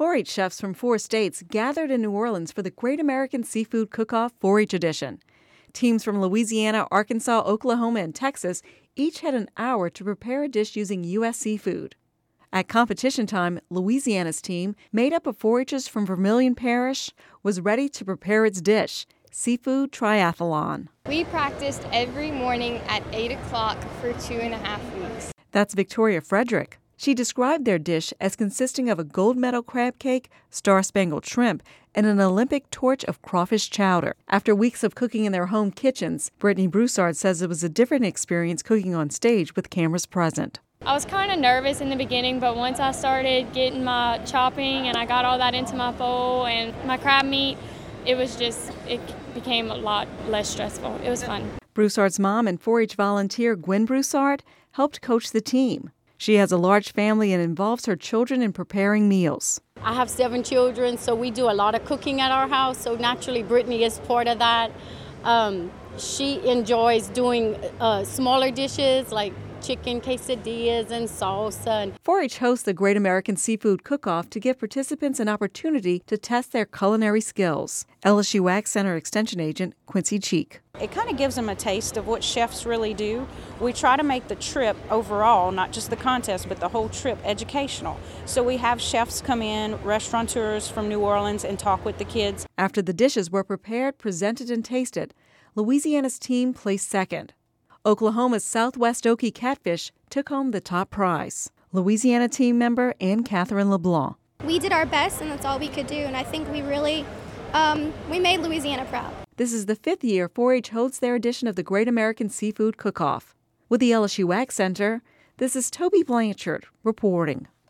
4-H chefs from 4 states gathered in New Orleans for the Great American Seafood Cook-Off 4-H edition. Teams from Louisiana, Arkansas, Oklahoma, and Texas each had an hour to prepare a dish using U.S. seafood. At competition time, Louisiana's team, made up of 4-Hers from Vermilion Parish, was ready to prepare its dish, Seafood Triathlon. We practiced every morning at 8 o'clock for 2.5 weeks. That's Victoria Frederick. She described their dish as consisting of a gold medal crab cake, star-spangled shrimp, and an Olympic torch of crawfish chowder. After weeks of cooking in their home kitchens, Brittany Broussard says it was a different experience cooking on stage with cameras present. I was kind of nervous in the beginning, but once I started getting my chopping and I got all that into my bowl and my crab meat, it became a lot less stressful. It was fun. Broussard's mom and 4-H volunteer Gwen Broussard helped coach the team. She has a large family and involves her children in preparing meals. I have 7 children, so we do a lot of cooking at our house, so naturally Brittany is part of that. She enjoys doing smaller dishes like chicken quesadillas and salsa. 4-H hosts the Great American Seafood Cook-Off to give participants an opportunity to test their culinary skills. LSU Ag Center Extension Agent Quincy Cheek. It kind of gives them a taste of what chefs really do. We try to make the trip overall, not just the contest, but the whole trip educational. So we have chefs come in, restaurateurs from New Orleans, and talk with the kids. After the dishes were prepared, presented, and tasted, Louisiana's team placed second. Oklahoma's Southwest Okie Catfish took home the top prize. Louisiana team member Ann Catherine LeBlanc. We did our best, and that's all we could do, and I think we really we made Louisiana proud. This is the 5th year 4-H hosts their edition of the Great American Seafood Cook-Off. With the LSU Ag Center, this is Toby Blanchard reporting.